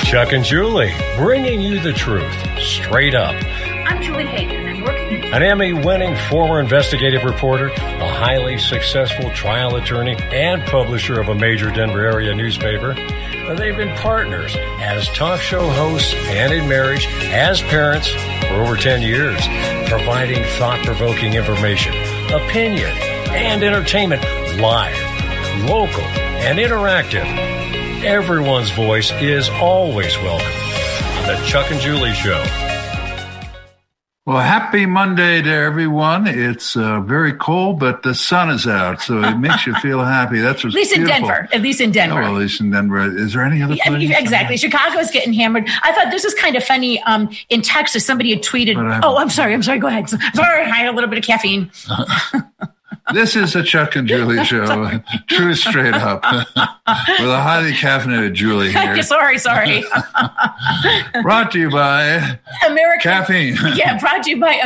Chuck and Julie, bringing you the truth, straight up. I'm Julie Hayden, and working an Emmy-winning former investigative reporter, a highly successful trial attorney, and publisher of a major Denver area newspaper. They've been partners as talk show hosts and in marriage, as parents for over 10 years, providing thought-provoking information, opinion, and entertainment live, local, and interactive. Everyone's voice is always welcome on the Chuck and Julie Show. Well, happy Monday to everyone. It's very cold, but the sun is out, so it makes you feel happy. That's what's beautiful. At least in Denver. Oh, at least in Denver. Is there any other place? Exactly. Chicago's getting hammered. I thought this was kind of funny. In Texas, somebody had tweeted. I'm sorry. Go ahead. Sorry, I had a little bit of caffeine. This is a Chuck and Julie show. True straight up. With a highly caffeinated Julie here. Sorry. Brought to you by caffeine. Yeah, brought to you by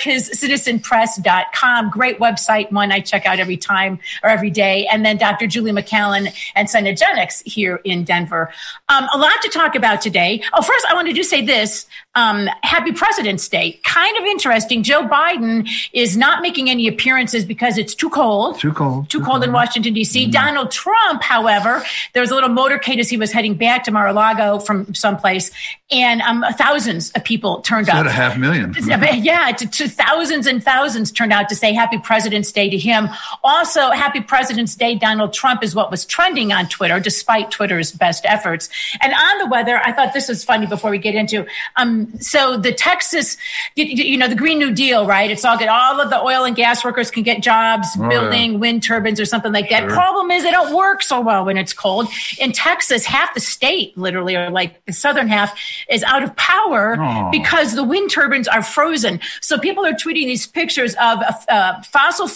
AmericasCitizenPress.com. Great website, one I check out every time or every day. And then Dr. Julie McCallan and Cenegenics here in Denver. A lot to talk about today. Oh, first, I wanted to say this. Happy President's Day. Kind of interesting. Joe Biden is not making any appearances because it's too cold. Too cold in Washington, D.C. Mm-hmm. Donald Trump, however, there was a little motorcade as he was heading back to Mar-a-Lago from someplace, and thousands of people turned up. 500,000. Yeah, to thousands and thousands turned out to say Happy President's Day to him. Also, Happy President's Day, Donald Trump is what was trending on Twitter, despite Twitter's best efforts. And on the weather, I thought this was funny before we get into so the Texas, the Green New Deal, right? It's all good. All of the oil and gas workers can get jobs building wind turbines or something like that. Sure. Problem is they don't work so well when it's cold. In Texas, half the state, literally, or like the southern half, is out of power because the wind turbines are frozen. So people are tweeting these pictures of a fossil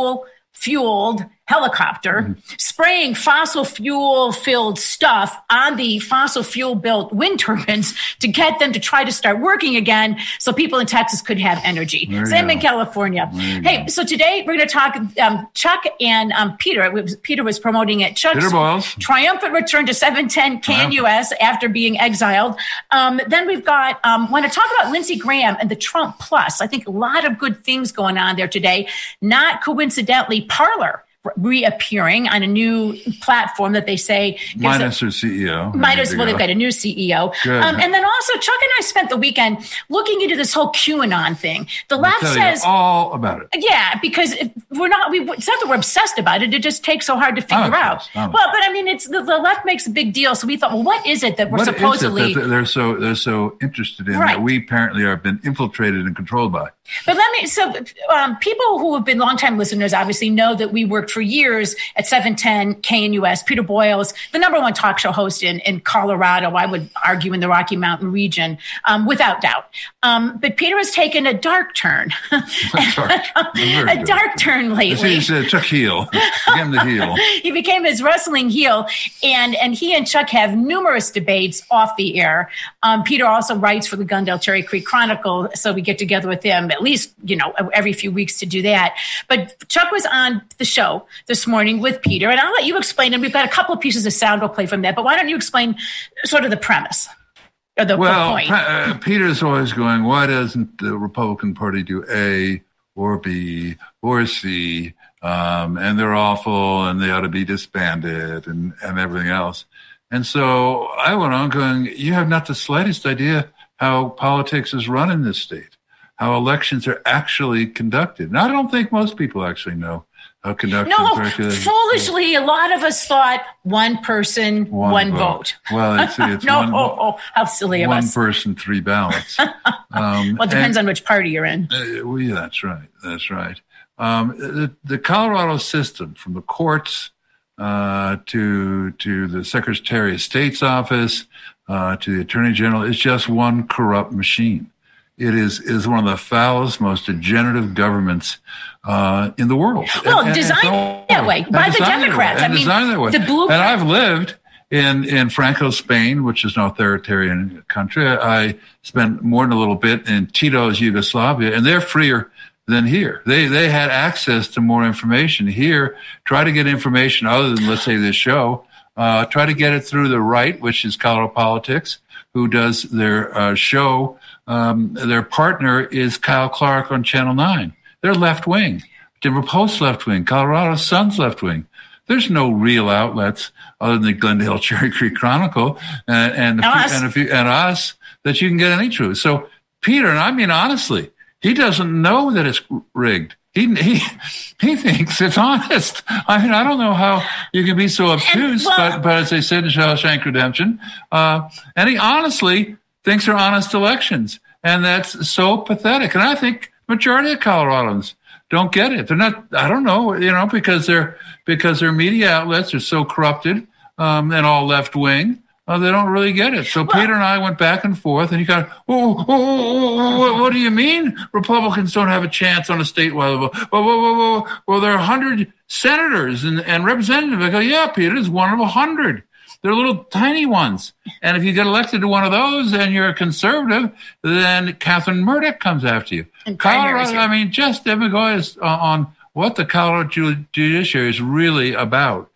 fueled helicopter spraying fossil fuel filled stuff on the fossil fuel built wind turbines to get them to try to start working again so people in Texas could have energy. Same in California. Hey, so today we're going to talk Chuck and Peter. Peter was promoting it. Chuck's triumphant return to 710 KNUS after being exiled. Then we've got, want to talk about Lindsey Graham and the Trump Plus. I think a lot of good things going on there today. Not coincidentally, Parler reappearing on a new platform that they say minus their CEO. They've got a new CEO. And then also Chuck and I spent the weekend looking into this whole QAnon thing. The left says all about it. Yeah, because it's not that we're obsessed about it. It just takes so hard to figure out. Well, but I mean, it's the left makes a big deal. So we thought, well, what is it that we're supposedly they're so interested in that we apparently have been infiltrated and controlled by? But people who have been longtime listeners obviously know that we worked for years at 710 KNUS. Peter Boyles, the number one talk show host in Colorado, I would argue in the Rocky Mountain region, without doubt. But Peter has taken a dark turn. a dark turn lately. He said Chuck heel. Became the heel. He became his wrestling heel. And he and Chuck have numerous debates off the air. Peter also writes for the Gundale Cherry Creek Chronicle, so we get together with him at least, every few weeks to do that. But Chuck was on the show this morning with Peter, and I'll let you explain. And we've got a couple of pieces of sound we'll play from that. But why don't you explain sort of the premise or the point? Peter's always going, why doesn't the Republican Party do A or B or C? And they're awful, and they ought to be disbanded, and everything else. And so I went on going, you have not the slightest idea how politics is run in this state, how elections are actually conducted. And I don't think most people actually know how conducted. No, foolishly, a lot of us thought one person, one vote. Well, it's how silly of us. One person, 3 ballots. Well, it depends on which party you're in. Yeah, that's right. The Colorado system, from the courts to the Secretary of State's office to the Attorney General, is just one corrupt machine. It is one of the foulest, most degenerative governments in the world. Well, designed that way by the Democrats. Designed that way. The blueprint. And I've lived in Franco, Spain, which is an authoritarian country. I spent more than a little bit in Tito's Yugoslavia, and they're freer than here. They had access to more information. Here, try to get information other than, let's say, this show try to get it through the right, which is Colorado Politics, who does their show. Their partner is Kyle Clark on Channel 9. They're left-wing. Denver Post left-wing. Colorado Sun's left-wing. There's no real outlets other than the Glendale Cherry Creek Chronicle and us that you can get any truth. So Peter, and I mean honestly, he doesn't know that it's rigged. He thinks it's honest. I mean, I don't know how you can be so obtuse, but as they said in Shawshank Redemption, and he honestly thinks they're honest elections, and that's so pathetic. And I think majority of Coloradans don't get it. They're not. I don't know, because their media outlets are so corrupted and all left wing. They don't really get it. So Peter and I went back and forth, and he got, what do you mean Republicans don't have a chance on a statewide level? Well, there are 100 senators and representatives. I go, yeah, Peter, it's one of 100. They're little tiny ones. And if you get elected to one of those and you're a conservative, then Catherine Murdoch comes after you. Colorado, I mean, just Deb McGoy is on what the Colorado judiciary is really about.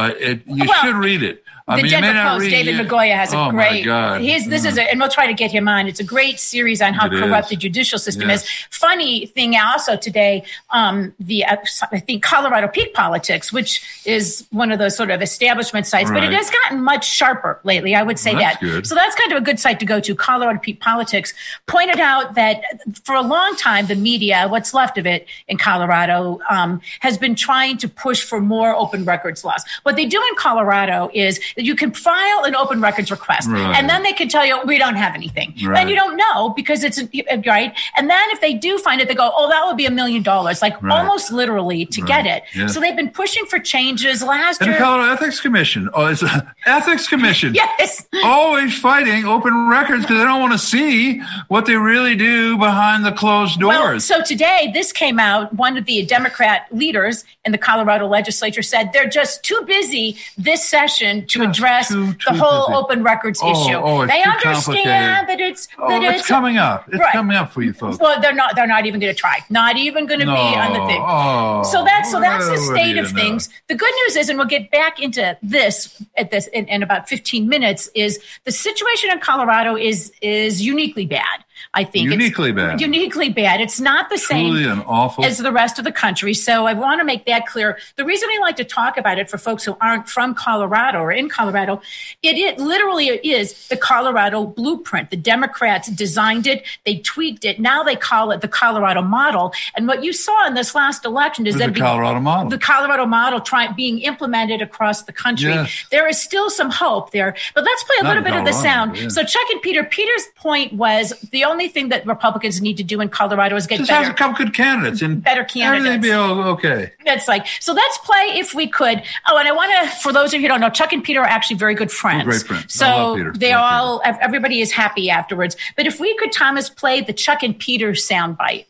You should read it. The Denver Post, David Magoya has a great. This is, and we'll try to get him on. It's a great series on how corrupt the judicial system is. Funny thing also today, I think Colorado Peak Politics, which is one of those sort of establishment sites, but it has gotten much sharper lately. I would say that. Good. So that's kind of a good site to go to. Colorado Peak Politics pointed out that for a long time, the media, what's left of it in Colorado, has been trying to push for more open records laws. What they do in Colorado is you can file an open records request, and then they can tell you, we don't have anything. And you don't know because it's right. And then if they do find it, they go, that would be $1 million, almost literally to get it. Yes. So they've been pushing for changes last year. The Colorado Ethics Commission. It's an Ethics Commission. Yes. Always fighting open records because they don't want to see what they really do behind the closed doors. Well, so today this came out. One of the Democrat leaders in the Colorado legislature said they're just too busy this session to address the whole open records issue. They understand that it's coming up. It's coming up for you folks. Well, they're not even going to try. Not even going to be on the thing. So that's the state of things. The good news is, and we'll get back into this in about 15 minutes, is the situation in Colorado is uniquely bad. I think uniquely bad. It's not the same as the rest of the country. So I want to make that clear. The reason I like to talk about it for folks who aren't from Colorado or in Colorado, it literally is the Colorado blueprint. The Democrats designed it. They tweaked it. Now they call it the Colorado model. And what you saw in this last election is the Colorado model being implemented across the country. Yes. There is still some hope there. But let's play a little bit of the sound. Yeah. So Chuck and Peter's point was the only thing that Republicans need to do in Colorado is get have a couple good candidates and better candidates. Everything be okay. That's so let's play if we could. Oh, and I want to, for those of you who don't know, Chuck and Peter are actually very good friends. Great friends. So everybody is happy afterwards. But if we could, Thomas, play the Chuck and Peter soundbite.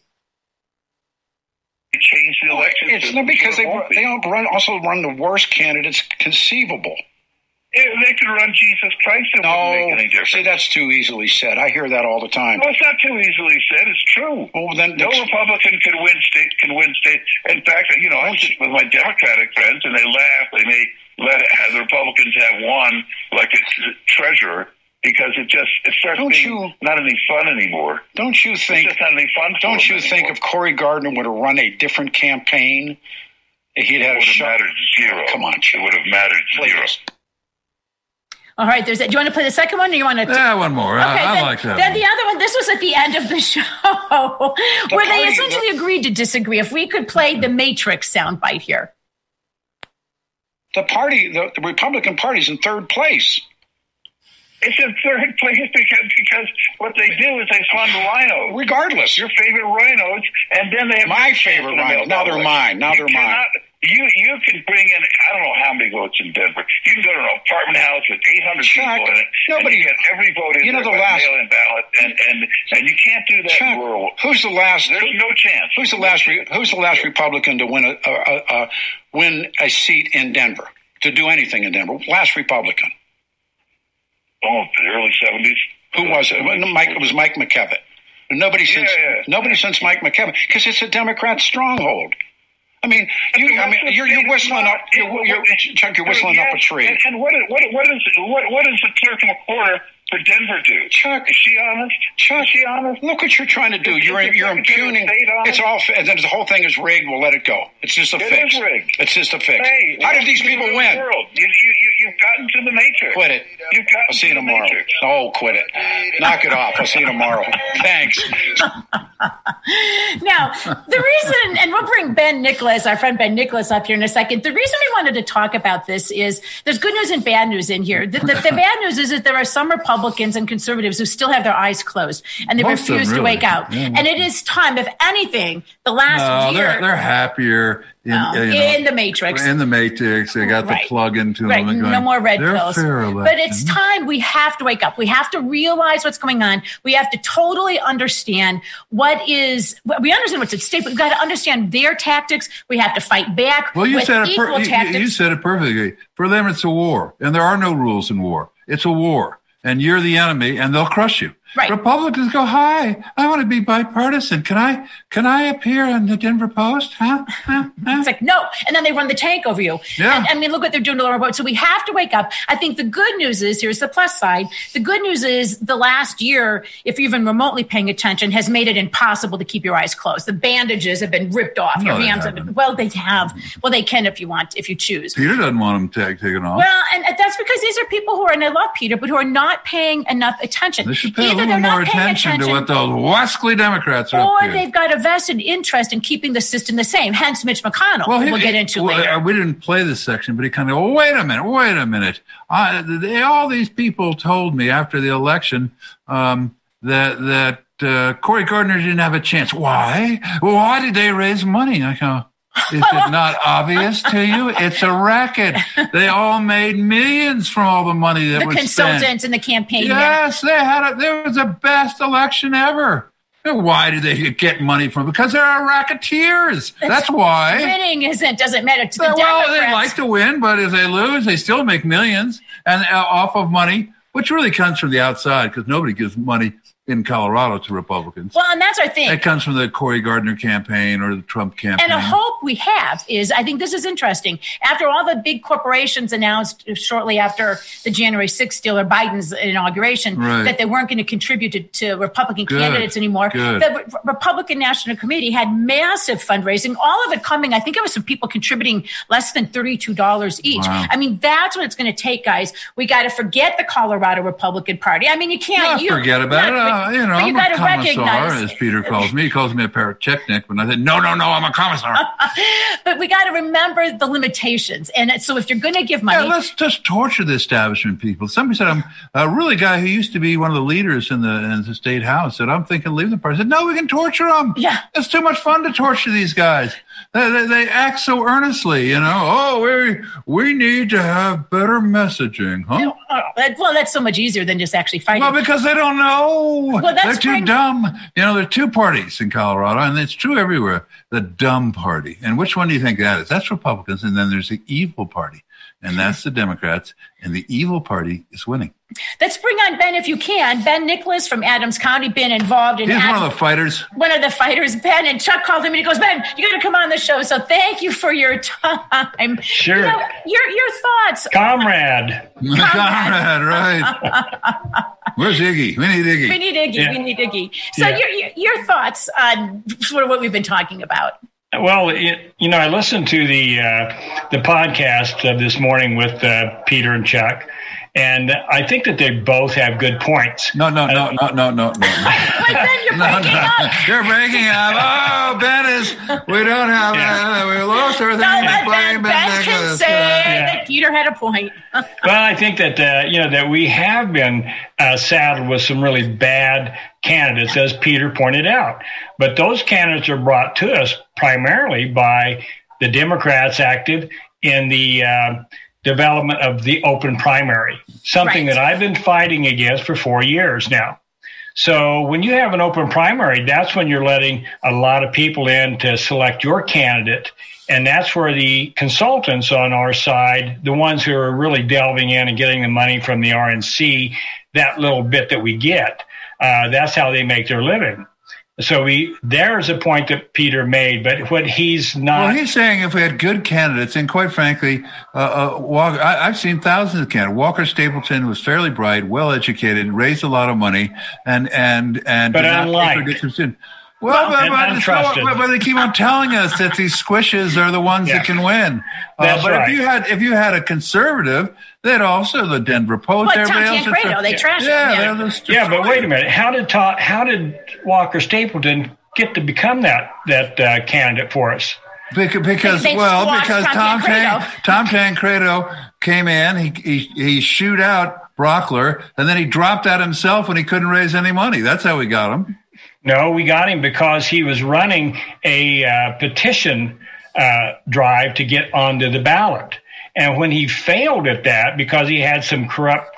Change the election. It's not because they also run the worst candidates conceivable. They could run Jesus Christ. It wouldn't make any difference. See, that's too easily said. I hear that all the time. No, it's not too easily said. It's true. Well, then no Republican can win state. In fact, I sit with my Democratic friends, and they laugh. They may have the Republicans have one like it's treasurer because it starts being not any fun anymore. Don't you think? It's just not any fun. Don't you think if Cory Gardner would have run a different campaign, he'd have mattered zero. Come on, it would have mattered zero. All right, do you want to play the second one, or you want to? Yeah, one more. Okay, I like that. Then the other one. This was at the end of the show, where they essentially agreed to disagree. If we could play the Matrix soundbite here. The Republican Party's in third place. It's in third place because what they do is they fund rhinos. Regardless. Your favorite rhinos, and then they have my favorite rhinos. Now they're mine. You can bring in, I don't know how many votes in Denver. You can go to an apartment house with 800 people in it. Nobody get every vote in there by mail-in ballot, and you can't do that in rural. Who's the last? There's no chance. Who's the last Republican to win a seat in Denver, to do anything in Denver? Last Republican. Oh, the early 70s. Who was it? It was Mike McKevitt. Nobody since Mike McKevitt, because it's a Democrat stronghold. I mean, you're whistling up. Chuck, you're whistling up a tree. And what does the clerk reporter for Denver do? Chuck, is she honest? Chuck, is she honest? Look what you're trying to do. You're impugning. It's all. And then the whole thing is rigged. We'll let it go. It's just a fix. It is rigged. It's just a fix. Hey, how did these people win? You've gotten to the matrix. Quit it. I'll see you tomorrow. Oh, quit it. Knock it off. I'll see you tomorrow. Thanks. Now, the reason, and we'll bring Ben Nicholas, our friend Ben Nicholas, up here in a second. The reason we wanted to talk about this is there's good news and bad news in here. The bad news is that there are some Republicans and conservatives who still have their eyes closed and they refuse to wake out. Yeah. And it is time, if anything, the last year. They're happier in the Matrix. In the Matrix. They got the plug into them. And going, no more red pills. But it's time we have to wake up. We have to realize what's going on. We have to totally understand we understand what's at stake, but we've got to understand their tactics. We have to fight back with equal tactics. You said it perfectly. For them, it's a war. And there are no rules in war. It's a war. And you're the enemy, and they'll crush you. Right. Republicans go, hi, I want to be bipartisan. Can I appear on the Denver Post? Huh? It's like, no. And then they run the tank over you. Yeah. And, look what they're doing to Laura Boat. So we have to wake up. I think the good news is, here's the plus side. The good news is the last year, if you're even remotely paying attention, has made it impossible to keep your eyes closed. The bandages have been ripped off. Your hands have been, well, they have. Well, they can if you choose. Peter doesn't want them taken off. Well, and that's because these are people who are, and I love Peter, but who are not paying enough attention. They should pay a little more attention to what those wascally Democrats are. Or they've got a vested interest in keeping the system the same. Hence Mitch McConnell, we'll get into later. We didn't play this section, but he kind of, wait a minute. All these people told me after the election that Cory Gardner didn't have a chance. Why? Why did they raise money? I go, is it not obvious to you? It's a racket. They all made millions from all the money that was spent. The consultants and the campaign. Yes, it was the best election ever. Why did they get money from? Because they're racketeers. That's why. Winning doesn't matter to the Democrats. Well, they like to win, but if they lose, they still make millions and off of money, which really comes from the outside because nobody gives money in Colorado to Republicans. Well, and that's our thing. It comes from the Cory Gardner campaign or the Trump campaign. And a hope we have is, I think this is interesting. After all the big corporations announced shortly after the January 6th deal or Biden's inauguration that they weren't going to contribute to Republican candidates anymore, the Republican National Committee had massive fundraising, all of it coming, I think it was some people contributing less than $32 each. Wow. I mean, that's what it's going to take, guys. We got to forget the Colorado Republican Party. I mean, you can't. Forget about it. I'm a commissar, as Peter calls me. He calls me a Parachechnik. When I said, no, I'm a commissar. But we got to remember the limitations. And so if you're going to give money. Let's just torture the establishment people. Somebody said, I'm a really guy who used to be one of the leaders in the state house, said, I'm thinking leave the party. I said, no, we can torture them. Yeah. It's too much fun to torture these guys. They act so earnestly, we need to have better messaging, huh? Well, that's so much easier than just actually fighting. Well, because they don't know. Well, they're too dumb. There are two parties in Colorado, and it's true everywhere. The dumb party. And which one do you think that is? That's Republicans, and then there's the evil party, and that's the Democrats, and the evil party is winning. Let's bring on Ben if you can. Ben Nicholas from Adams County, been involved in. He's one of the fighters. One of the fighters, Ben. And Chuck called him and he goes, Ben, you got to come on the show. So thank you for your time. Sure. Your thoughts. Comrade, right. Where's Iggy? We need Iggy. We need Iggy. So your thoughts on sort of what we've been talking about. Well, I listened to the podcast this morning with Peter and Chuck. And I think that they both have good points. No. Wait, Ben, you're breaking up. You're breaking up. Oh, we don't have we lost everything. Ben can say that Peter had a point. Well, I think that, that we have been saddled with some really bad candidates, as Peter pointed out. But those candidates are brought to us primarily by the Democrats active in the development of the open primary, something that I've been fighting against for 4 years now. So when you have an open primary, that's when you're letting a lot of people in to select your candidate. And that's where the consultants on our side, the ones who are really delving in and getting the money from the RNC, that little bit that we get, that's how they make their living. So there's a point that Peter made, but what he's not. Well, he's saying if we had good candidates, and quite frankly, Walker, I've seen thousands of candidates. Walker Stapleton was fairly bright, well educated, raised a lot of money, and but unliked. But they keep on telling us that these squishes are the ones that can win. That's but right. if you had a conservative, they'd also the Denver Post. Tom Tancredo, they trash him. Yeah, but wait a minute. How did Walker Stapleton get to become that candidate for us? Because Tom Tancredo came in, he shoot out Brockler, and then he dropped out himself when he couldn't raise any money. That's how we got him. No, we got him because he was running a petition drive to get onto the ballot. And when he failed at that, because he had some corrupt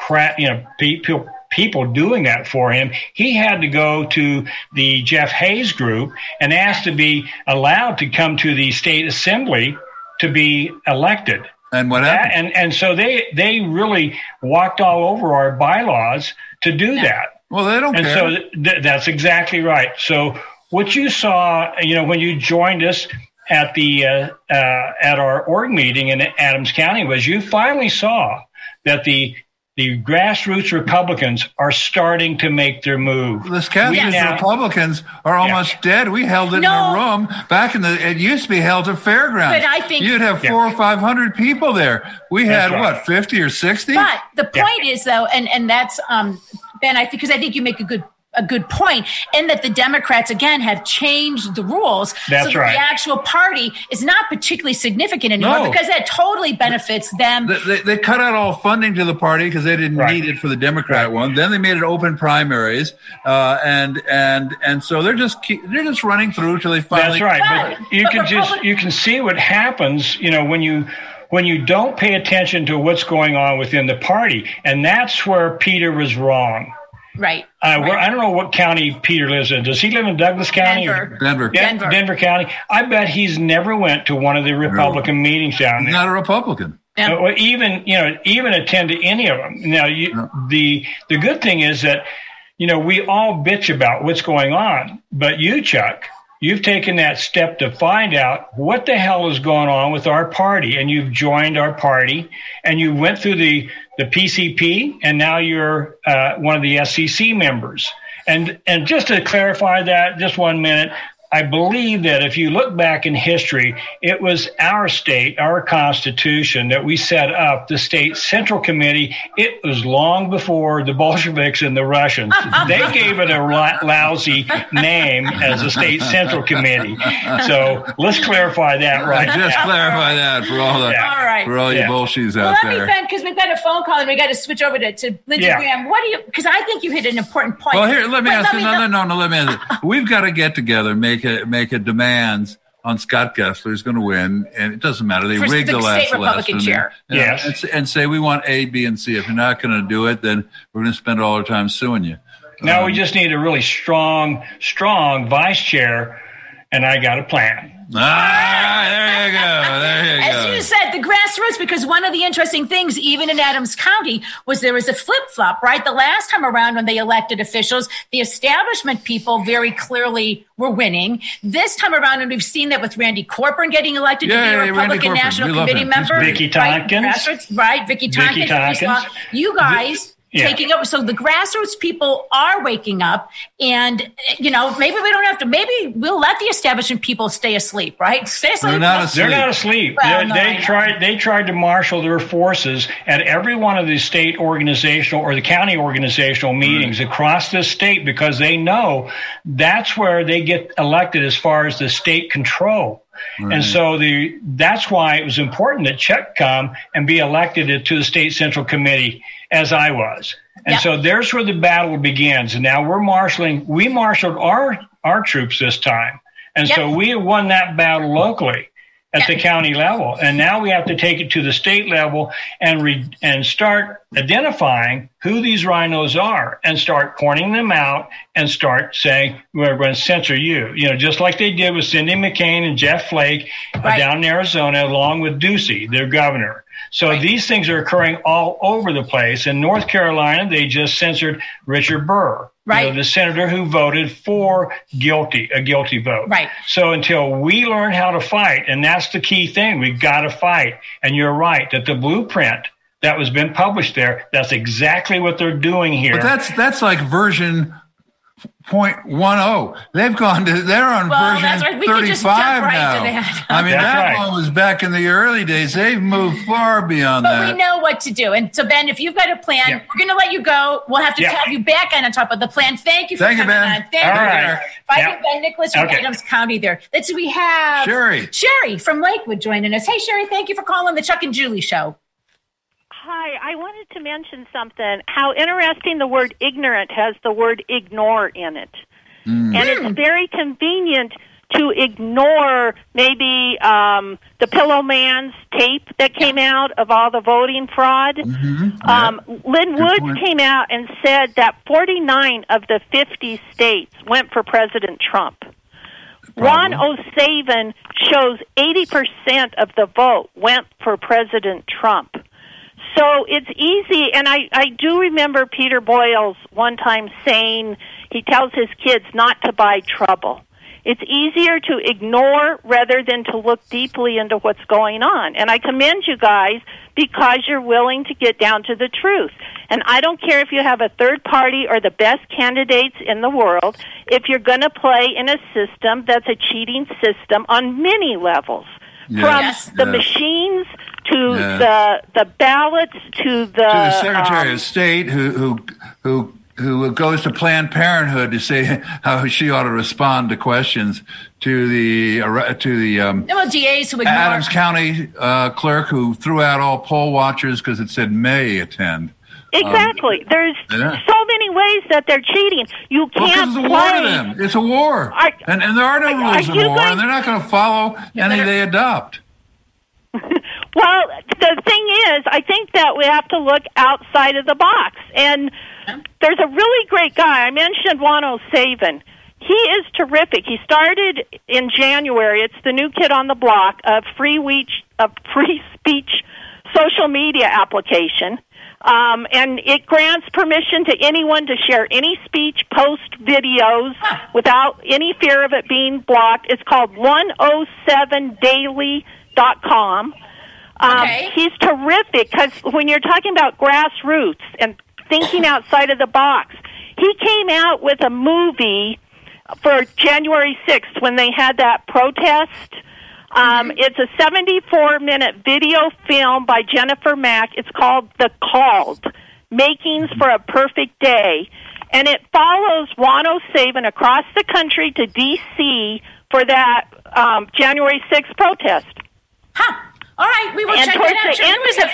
people doing that for him, he had to go to the Jeff Hayes group and ask to be allowed to come to the state assembly to be elected. And what happened? And so they really walked all over our bylaws to do that. Well, they don't care. And so that's exactly right. So what you saw, when you joined us at at our org meeting in Adams County, was you finally saw that the grassroots Republicans are starting to make their move. The Catholic Republicans are almost dead. We held it in a room back it used to be held at fairgrounds. But I think you'd have 400 or 500 people there. We had 50 or 60? But the point is though, and that's, Ben, I think you make a good point in that the Democrats, again, have changed the rules. That's so that the actual party is not particularly significant anymore because that totally benefits them. They cut out all funding to the party because they didn't need it for the Democrat one. Then they made it open primaries. And so they're just running through till they finally. That's right. But you can see what happens, when you don't pay attention to what's going on within the party. And that's where Peter was wrong. Right. I don't know what county Peter lives in. Does he live in Douglas County? Denver. Denver County. I bet he's never went to one of the Republican meetings down there. He's not a Republican. Or even attend to any of them. Now, the good thing is that, we all bitch about what's going on. But you, Chuck, you've taken that step to find out what the hell is going on with our party, and you've joined our party, and you went through the PCP, and now you're one of the SCC members. And just to clarify that, just 1 minute, I believe that if you look back in history, it was our state, our Constitution, that we set up the State Central Committee. It was long before the Bolsheviks and the Russians. They gave it a lousy name as the State Central Committee. So let's clarify that right now. Just clarify that for all you Bolsheviks out there. Let me, Ben, because we've got a phone call and we got to switch over to Lindsey Graham. Because I think you hit an important point. Well, here, let me ask you. No, let me ask you. We've got to get together, make a demands on Scott Gessler, who's going to win, and it doesn't matter. They rigged the last state Republican chair. And say we want A, B, and C. If you're not going to do it, then we're going to spend all our time suing you. Now we just need a really strong vice chair, and I got a plan. There you go. As you said, the grassroots, because one of the interesting things, even in Adams County, was there was a flip-flop, right? The last time around when they elected officials, the establishment people very clearly were winning. This time around, and we've seen that with Randy Corcoran getting elected to be a Republican National Committee member. Vicki Tompkins. Vicki Tompkins. You guys... taking over. So the grassroots people are waking up, and maybe we don't have to. Maybe we'll let the establishment people stay asleep, right? Stay asleep. They're not asleep. Well, they tried to marshal their forces at every one of the state organizational or the county organizational meetings across the state because they know that's where they get elected as far as the state control. Right. And so that's why it was important that Chuck come and be elected to the State Central Committee as I was. And so there's where the battle begins. And now we marshaled our troops this time. And so we have won that battle locally at the county level. And now we have to take it to the state level and start identifying who these rhinos are and start pointing them out and start saying, we're going to censor you. Just like they did with Cindy McCain and Jeff Flake down in Arizona, along with Ducey, their governor. So these things are occurring all over the place. In North Carolina, they just censored Richard Burr. Right. The senator who voted for a guilty vote. Right. So until we learn how to fight, and that's the key thing, we've got to fight. And you're right that the blueprint that was been published there, that's exactly what they're doing here. But that's like version 0.10. They're on version 35 now. I mean, that one was back in the early days. They've moved far beyond that. But we know what to do. And so, Ben, if you've got a plan, we're going to let you go. We'll have to have you back on top of the plan. Thank you for coming on. Thank you, Ben. Ben Nicholas from Adams County there. Let's see, we have Sherry from Lakewood joining us. Hey, Sherry, thank you for calling the Chuck and Julie Show. Hi, I wanted to mention something, how interesting the word ignorant has the word ignore in it. And it's very convenient to ignore maybe the Pillow Man's tape that came out of all the voting fraud. Lynn Woods came out and said that 49 of the 50 states went for President Trump. Ron O'Savin shows 80% of the vote went for President Trump. So it's easy, and I do remember Peter Boyles one time saying he tells his kids not to buy trouble. It's easier to ignore rather than to look deeply into what's going on. And I commend you guys because you're willing to get down to the truth. And I don't care if you have a third party or the best candidates in the world, if you're going to play in a system that's a cheating system on many levels. From the machines to the ballots to the Secretary of State who goes to Planned Parenthood to say how she ought to respond to questions, to the DAs who Adams County clerk who threw out all poll watchers because it said may attend. Exactly. There's so many ways that they're cheating. You can't it's a war to them. It's a war. And there are no rules of war, and they're not going to follow any they adopt. Well, the thing is, I think that we have to look outside of the box. And there's a really great guy. I mentioned Juan O'Savin. He is terrific. He started in January. It's the new kid on the block, a free speech social media application. And it grants permission to anyone to share any speech, post videos without any fear of it being blocked. It's called 107daily.com. He's terrific because when you're talking about grassroots and thinking outside of the box, he came out with a movie for January 6th when they had that protest. It's a 74-minute video film by Jennifer Mack. It's called The Called, Makings for a Perfect Day. And it follows Juan O'Savin across the country to D.C. for that January 6th protest. All right, we will check that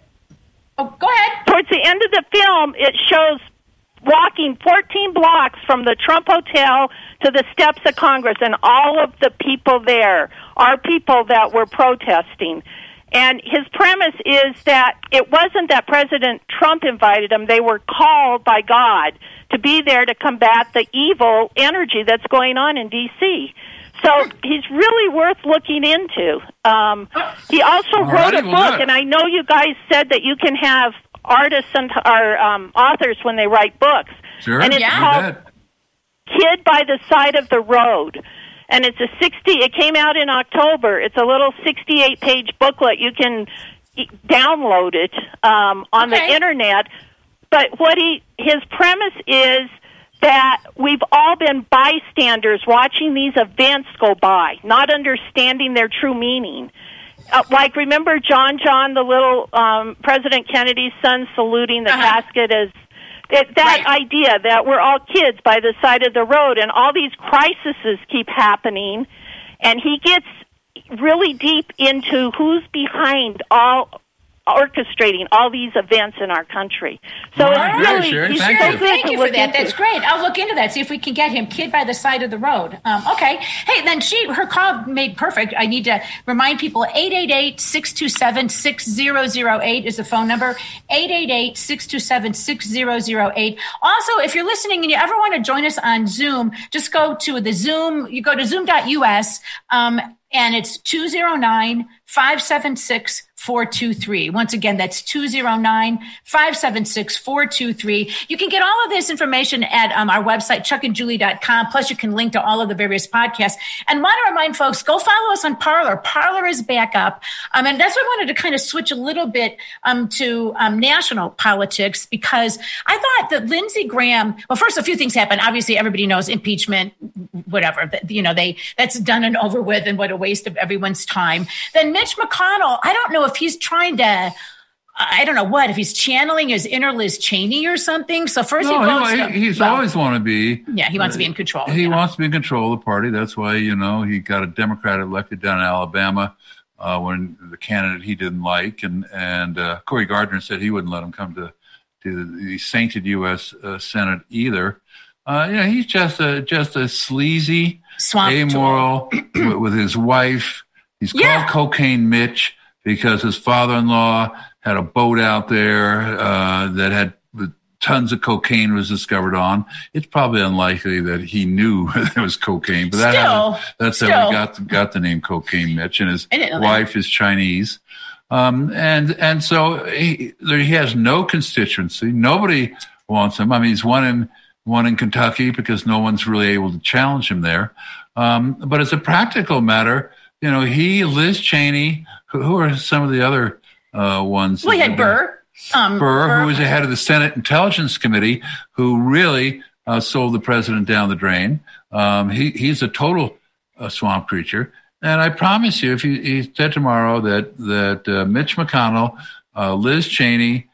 out. Go ahead. Towards the end of the film, it shows walking 14 blocks from the Trump Hotel to the steps of Congress, and all of the people there are people that were protesting. And his premise is that it wasn't that President Trump invited them. They were called by God to be there to combat the evil energy that's going on in D.C. So he's really worth looking into. He also wrote a book, and I know you guys said that you can have artists and authors when they write books. Sure. And it's called Kid by the Side of the Road. And it's it came out in October. It's a little 68-page booklet. You can download it on the internet. But his premise is that we've all been bystanders watching these events go by, not understanding their true meaning. Like, remember John, the little President Kennedy's son saluting the casket as that idea that we're all kids by the side of the road, and all these crises keep happening, and he gets really deep into who's behind orchestrating all these events in our country. So it's really thank you for that. That's great. I'll look into that, see if we can get him Kid by the Side of the Road. Okay. Hey, then her call made perfect. I need to remind people 888-627-6008 is the phone number. 888-627-6008. Also, if you're listening and you ever want to join us on Zoom, just go to the Zoom. You go to zoom.us, and it's 209-576-4649. 423. Once again, that's 209-576-423. You can get all of this information at our website, chuckandjulie.com. Plus, you can link to all of the various podcasts. And want to remind folks, go follow us on Parler. Parler is back up. And that's why I wanted to kind of switch a little bit to national politics, because I thought that Lindsey Graham, well, first, a few things happened. Obviously, everybody knows impeachment, whatever, that's done and over with, and what a waste of everyone's time. Then Mitch McConnell, I don't know if he's trying to, I don't know what, if he's channeling his inner Liz Cheney or something. So first he's always want to be. Yeah, he wants to be in control. He wants to be in control of the party. That's why, he got a Democrat elected down in Alabama when the candidate he didn't like. And Cory Gardner said he wouldn't let him come to the sainted U.S. Senate either. He's just a sleazy, swamp amoral with his wife. He's called Cocaine Mitch because his father-in-law had a boat out there that had tons of cocaine was discovered on. It's probably unlikely that he knew it was cocaine, but that's how we got the name Cocaine Mitch, and his wife is Chinese. And so he has no constituency. Nobody wants him. I mean, he's won in Kentucky because no one's really able to challenge him there. But as a practical matter, Liz Cheney, who are some of the other ones? Well, you had Burr. Burr, who was the head of the Senate Intelligence Committee, who really sold the president down the drain. He's a total swamp creature. And I promise you, if he said tomorrow that Mitch McConnell, Liz Cheney,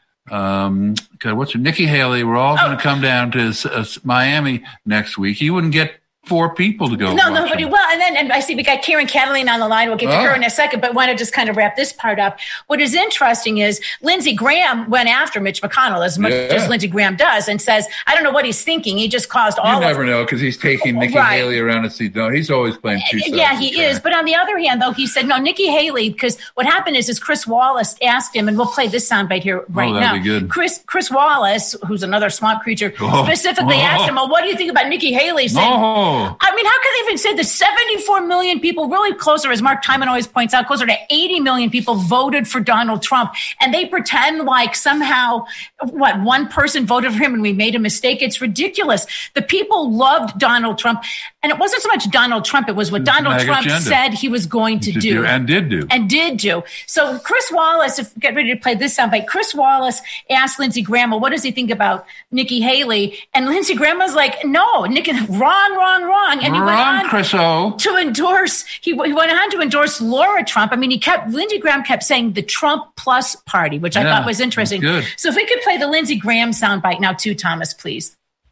Nikki Haley, we're all going to come down to Miami next week, he wouldn't get 4 people to go. No, nobody. Well, and I see we got Karen Catalina on the line. We'll get to her in a second, but want to just kind of wrap this part up. What is interesting is Lindsey Graham went after Mitch McConnell as much as Lindsey Graham does, and says, I don't know what he's thinking. He just caused all. You never know, because he's taking Nikki Haley around and see. No, he's always playing two sides. Yeah, he is. But on the other hand, though, he said no, Nikki Haley, because what happened is Chris Wallace asked him, and we'll play this soundbite here now. Be good. Chris Wallace, who's another swamp creature, specifically asked him, well, what do you think about Nikki Haley? Saying, I mean, how could even say the 74 million people, really closer, as Mark Timon always points out, closer to 80 million people voted for Donald Trump. And they pretend like somehow, one person voted for him and we made a mistake. It's ridiculous. The people loved Donald Trump. And it wasn't so much Donald Trump. It was what Donald Trump said he was going to do. And did do. So Chris Wallace, get ready to play this soundbite. Chris Wallace asked Lindsey Graham, well, what does he think about Nikki Haley? And Lindsey Graham was like, no, Nikki, wrong. And he went on to endorse, he went on to endorse Laura Trump. I mean, Lindsey Graham kept saying the Trump Plus Party, which I thought was interesting. Good. So if we could play the Lindsey Graham soundbite now too, Thomas, please.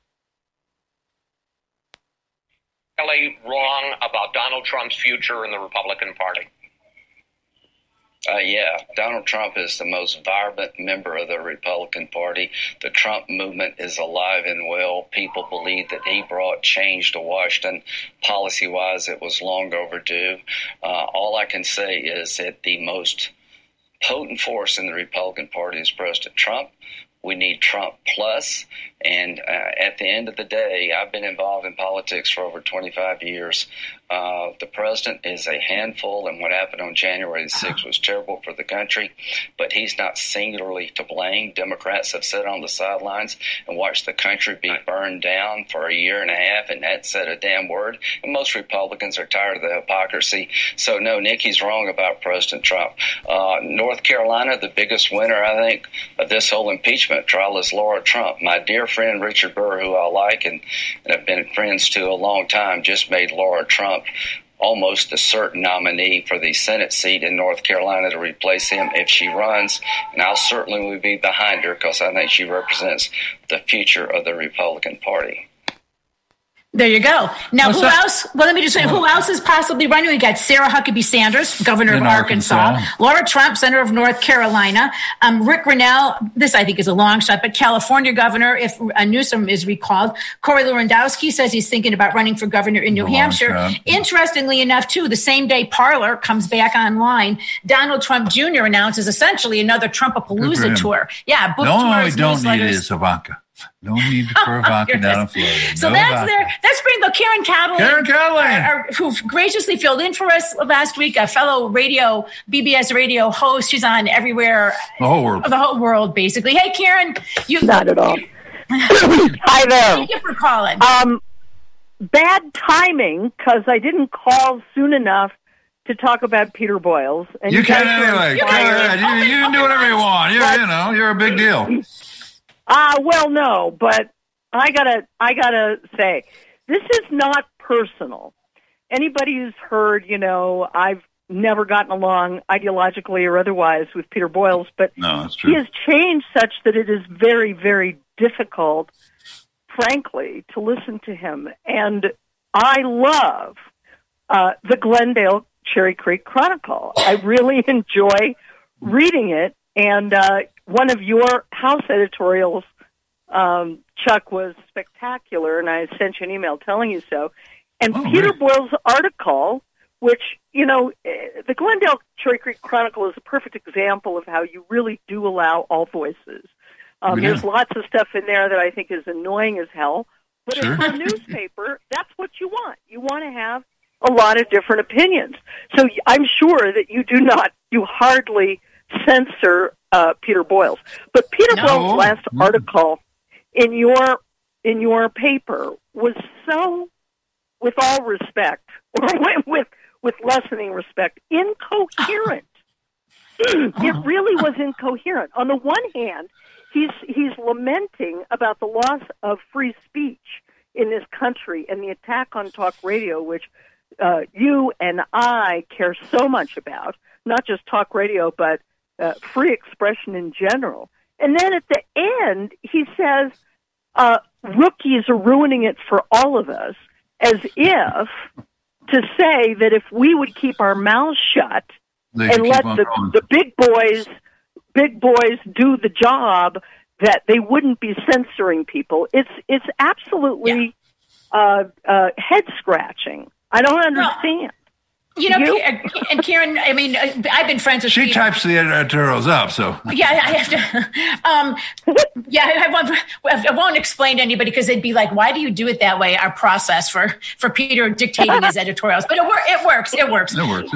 Really wrong about Donald Trump's future in the Republican Party. Donald Trump is the most vibrant member of the Republican Party. The Trump movement is alive and well. People believe that he brought change to Washington. Policy-wise, it was long overdue. All I can say is that the most potent force in the Republican Party is President Trump. We need Trump plus. And at the end of the day, I've been involved in politics for over 25 years. The president is a handful, and what happened on January the 6th was terrible for the country, but he's not singularly to blame. Democrats have sat on the sidelines and watched the country be burned down for a year and a half and hadn't said a damn word. And most Republicans are tired of the hypocrisy. So, no, Nikki's wrong about President Trump. North Carolina, the biggest winner, I think, of this whole impeachment trial is Laura Trump. My dear friend Richard Burr, who I like and have been friends to a long time, just made Laura Trump almost a certain nominee for the Senate seat in North Carolina to replace him if she runs. And I'll certainly be behind her because I think she represents the future of the Republican Party. There you go. Now, who else? Well, let me just say, who else is possibly running? We got Sarah Huckabee Sanders, governor of Arkansas. Laura Trump, senator of North Carolina. Rick Grinnell, this I think is a long shot, but California governor, if Newsom is recalled. Corey Lewandowski says he's thinking about running for governor in New Hampshire. Interestingly enough, too, the same day Parler comes back online, Donald Trump Jr. announces essentially another Trumpapalooza tour. Yeah, book tours, we don't need is Ivanka. No need for a vodka down in Florida. So that's bring the Karen Catalin, who graciously filled in for us last week, a fellow BBS radio host. She's on everywhere. The whole world. The whole world, basically. Hey, Karen. Not at all. Hi there. Thank you for calling. Bad timing, because I didn't call soon enough to talk about Peter Boyles. And you can anyway. You can do whatever you want. You're a big deal. Well, no, but I gotta say, this is not personal. Anybody who's heard, I've never gotten along ideologically or otherwise with Peter Boyles, but no, that's true. He has changed such that it is very, very difficult, frankly, to listen to him. And I love the Glendale Cherry Creek Chronicle. I really enjoy reading it. And one of your house editorials, Chuck, was spectacular, and I sent you an email telling you so. And Peter Boyles' article, which, the Glendale Cherry Creek Chronicle is a perfect example of how you really do allow all voices. There's lots of stuff in there that I think is annoying as hell, but for a newspaper, that's what you want. You want to have a lot of different opinions. So I'm sure that you hardly censor Peter Boyles. But Peter Boyles' last article in your paper was so, with all respect, or with lessening respect, incoherent. It really was incoherent. On the one hand, he's lamenting about the loss of free speech in this country and the attack on talk radio, which you and I care so much about, not just talk radio, but free expression in general. And then at the end, he says, rookies are ruining it for all of us, as if to say that if we would keep our mouths shut and let the big boys do the job, that they wouldn't be censoring people. It's absolutely head scratching. I don't understand. And Karen, I mean, I've been friends with She types the editorials up, so. Yeah, I have to. I won't explain to anybody because they'd be like, why do you do it that way, our process for Peter dictating his editorials? But it works. It works.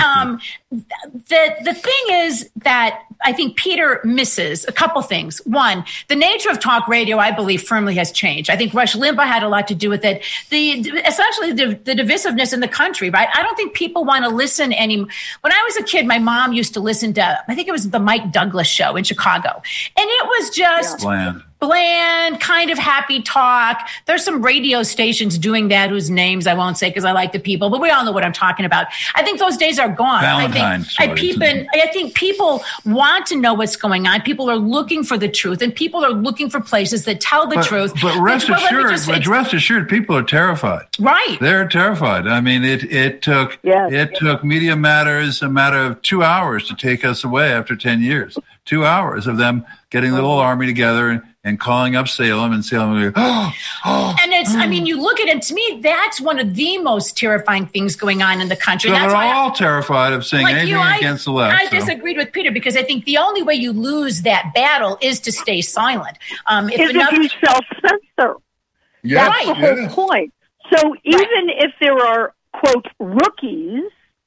The thing is that I think Peter misses a couple things. One, the nature of talk radio, I believe, firmly has changed. I think Rush Limbaugh had a lot to do with it. Essentially the divisiveness in the country, right? I don't think people want to listen anymore. When I was a kid, my mom used to listen to, I think it was the Mike Douglas show in Chicago. And it was just bland, kind of happy talk. There's some radio stations doing that whose names I won't say because I like the people, but we all know what I'm talking about. I think those days are gone. I think people want to know what's going on. People are looking for the truth, and people are looking for places that tell the truth. But rest assured, people are terrified. Right. They're terrified. I mean, it took Media Matters a matter of 2 hours to take us away after 10 years. 2 hours of them getting the little army together and calling up Salem, and Salem would go, And it's, I mean, you look at it, to me, that's one of the most terrifying things going on in the country. So they're all terrified of saying anything against the left. I disagreed with Peter because I think the only way you lose that battle is to stay silent. If you self-censor. That's the whole point. So even if there are, quote, rookies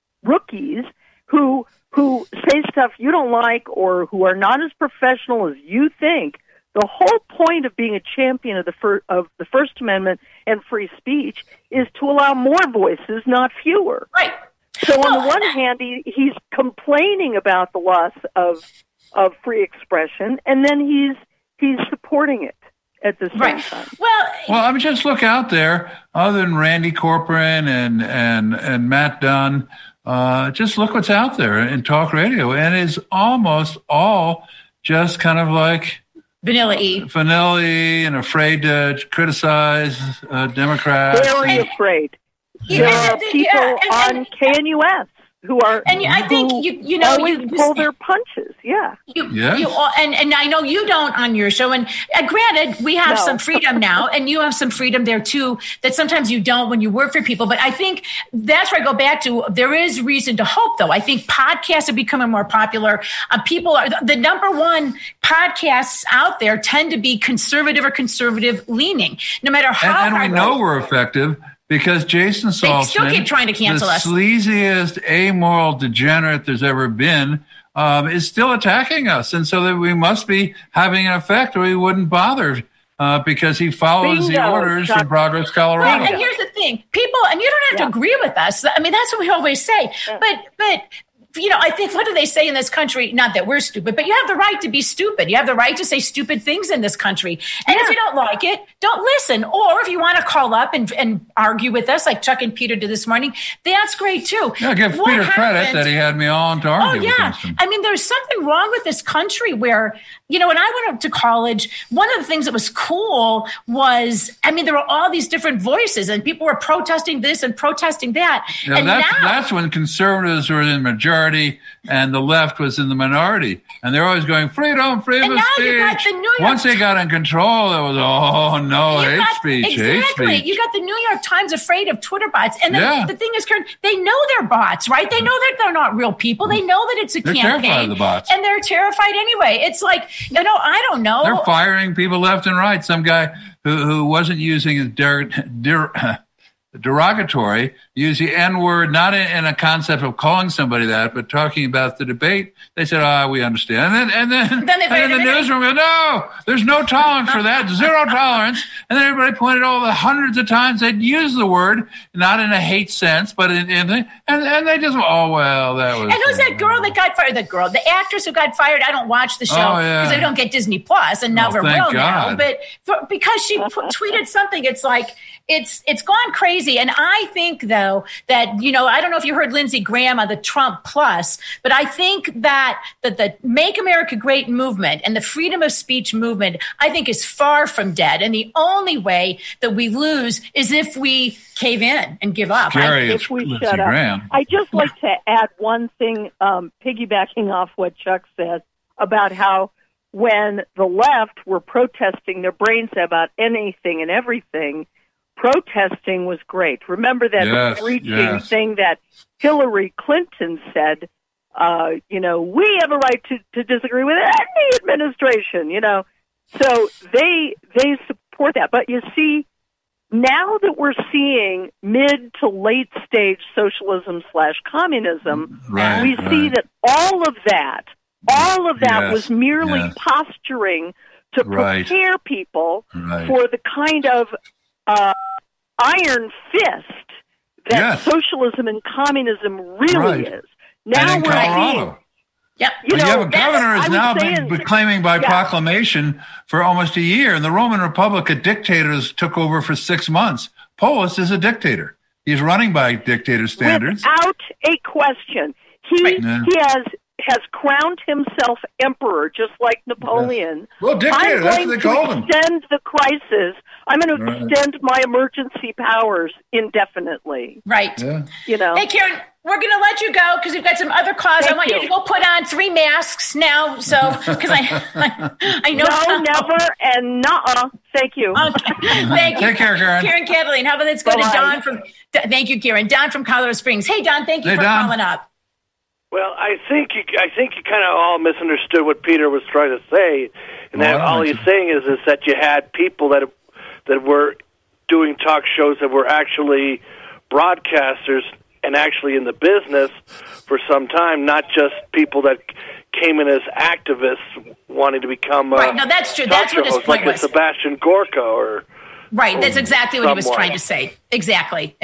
who say stuff you don't like or who are not as professional as you think, the whole point of being a champion of the First Amendment and free speech is to allow more voices, not fewer. Right. So on the one hand, he's complaining about the loss of free expression, and then he's supporting it at the same time. Well, I mean, just look out there. Other than Randy Corcoran and Matt Dunn, just look what's out there in talk radio, and it's almost all just kind of like Vanilla E, and afraid to criticize Democrats. Very afraid. There are people on KNUS who are and I think you know always you pull their punches. Yeah, and I know you don't on your show. And granted, we have some freedom now, and you have some freedom there too. That sometimes you don't when you work for people. But I think that's where I go back to. There is reason to hope, though. I think podcasts are becoming more popular. People are the number one podcasts out there tend to be conservative or conservative leaning, no matter how. And we know we're effective. Because Jason Saltzman, they still keep trying to cancel us. The sleaziest, amoral degenerate there's ever been, is still attacking us. And so that we must be having an effect or we wouldn't bother because he follows the orders from Progress Colorado. Right, and here's the thing. People, and you don't have to agree with us. I mean, that's what we always say. But you know, I think, what do they say in this country? Not that we're stupid, but you have the right to be stupid. You have the right to say stupid things in this country. And if you don't like it, don't listen. Or if you want to call up and argue with us, like Chuck and Peter did this morning, that's great too. Yeah, give Peter credit that he had me on to argue against him. I mean, there's something wrong with this country where, you know, when I went up to college, one of the things that was cool was, I mean, there were all these different voices and people were protesting this and protesting that. Yeah, and that's when conservatives were in the majority and the left was in the minority. And they're always going, freedom of speech. You got the New York Once they got in control, it was, hate speech. Exactly. You got the New York Times afraid of Twitter bots. And then the thing is, Karen, they know they're bots, right? They know that they're not real people. They know that it's a campaign. They're terrified of the bots. And they're terrified anyway. It's like, you know, I don't know. They're firing people left and right. Some guy who wasn't using his derogatory, use the N-word, not in a concept of calling somebody that, but talking about the debate. They said, we understand. And then the newsroom goes, no, there's no tolerance for that, zero tolerance. And then everybody pointed all the hundreds of times they'd used the word, not in a hate sense, but and they just, that was. And who's that girl that got fired? The actress who got fired, I don't watch the show because I don't get Disney Plus and never will now. But because she tweeted something, it's like, it's gone crazy. And I think, though, that, you know, I don't know if you heard Lindsey Graham on the Trump Plus, but I think that the Make America Great movement and the freedom of speech movement, I think, is far from dead. And the only way that we lose is if we cave in and give up. If we shut up. I just like to add one thing, piggybacking off what Chuck said about how when the left were protesting their brains about anything and everything, protesting was great. Remember that preaching thing that Hillary Clinton said, you know, we have a right to disagree with any administration, you know. So they support that. But you see, now that we're seeing mid to late stage socialism / communism, we see that all of that was merely posturing to prepare people for the kind of iron fist that socialism and communism really is. Now we're seeing. You have a governor who's now been claiming by proclamation for almost a year. In the Roman Republic, a dictator took over for 6 months. Polis is a dictator. He's running by dictator standards. Without a question. He has crowned himself emperor, just like Napoleon. Well, dictator, that's what they call him. I'm going to extend the crisis. I'm going to extend my emergency powers indefinitely. Right. Yeah. You know. Hey, Karen, we're going to let you go because we've got some other calls. I want you to go put on 3 masks now. So, because I know. No, never, and nuh-uh. Thank you. Okay. Thank you. Take care, Karen. Karen Kathleen, how about let's go to Don from, thank you, Karen. Don from Colorado Springs. Hey, Don, thank you for calling up. Well, I think you kind of all misunderstood what Peter was trying to say, and that all he's saying is that you had people that were doing talk shows that were actually broadcasters and actually in the business for some time, not just people that came in as activists wanting to become right. No, that's true. That's what his point like was. A Sebastian Gorka or. Right, that's exactly what he was trying to say. Exactly.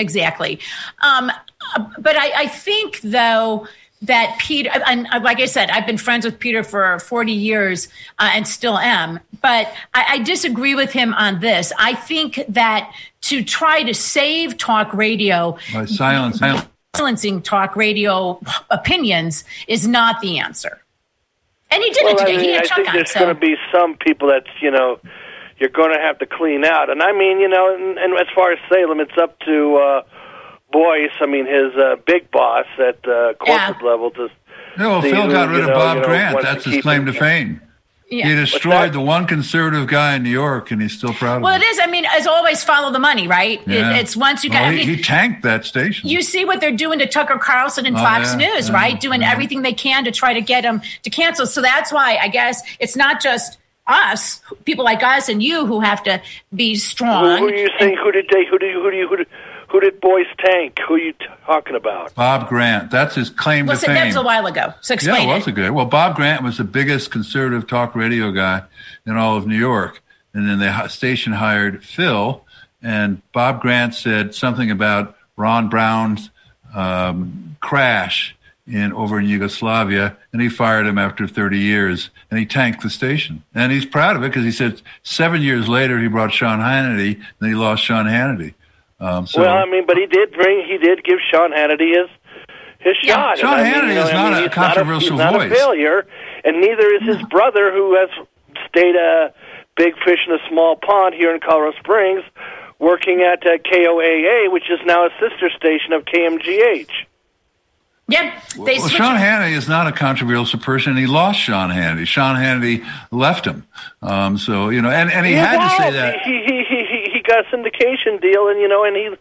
But I think, though, that Peter, and like I said, I've been friends with Peter for 40 years and still am, but I disagree with him on this. I think that to try to save talk radio, by silencing talk radio opinions is not the answer. And he did it today. He had Chuck on. I think there's going to be some people that, you know, you're going to have to clean out. And I mean, you know, and as far as Salem, it's up to Boyce, I mean his big boss at corporate level, to no, Phil got rid of Bob Grant. That's his claim to fame. Yeah. He destroyed the one conservative guy in New York, and he's still proud of it. Well, it is. I mean, as always, follow the money, right? Yeah. It's once you get. He tanked that station. You see what they're doing to Tucker Carlson and Fox News, right? Doing everything they can to try to get him to cancel. So that's why I guess it's not just us, people like us and you, who have to be strong. Who do you think? Who did Boyce tank? Who are you talking about? Bob Grant. That's his claim to fame. That was a while ago. So explain it was a good. Well, Bob Grant was the biggest conservative talk radio guy in all of New York. And then the station hired Phil, and Bob Grant said something about Ron Brown's crash over in Yugoslavia, and he fired him after 30 years, and he tanked the station. And he's proud of it because he said 7 years later he brought Sean Hannity, and then he lost Sean Hannity. Well, I mean, but he did give Sean Hannity his shot. Sean Hannity is not a controversial voice. He's not a failure, and neither is his brother, who has stayed a big fish in a small pond here in Colorado Springs, working at KOAA, which is now a sister station of KMGH. Yeah, Sean Hannity is not a controversial person. He lost Sean Hannity. Sean Hannity left him. And he had to say that. He got a syndication deal, and he